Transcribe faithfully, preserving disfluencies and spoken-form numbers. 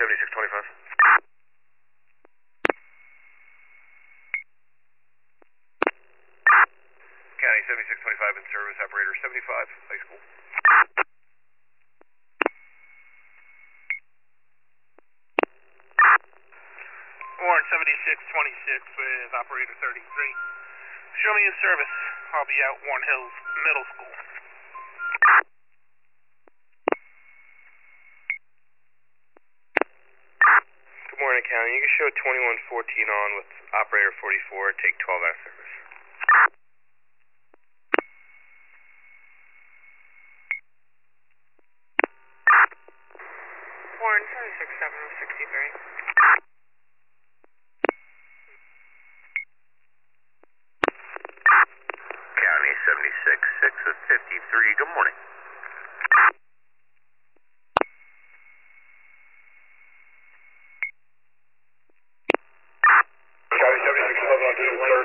seventy-six twenty-five. County seventy-six twenty-five in service, operator seventy-five, high school. Warren seventy-six twenty-six with operator thirty-three. Show me in service. I'll be out Warren Hills Middle School. Good morning, County. You can show twenty-one fourteen on with operator forty-four, take twelve out of service. Warren seventy-six seven sixty-three. County seventy-six six with fifty-three, good morning. County seventy-six eleven on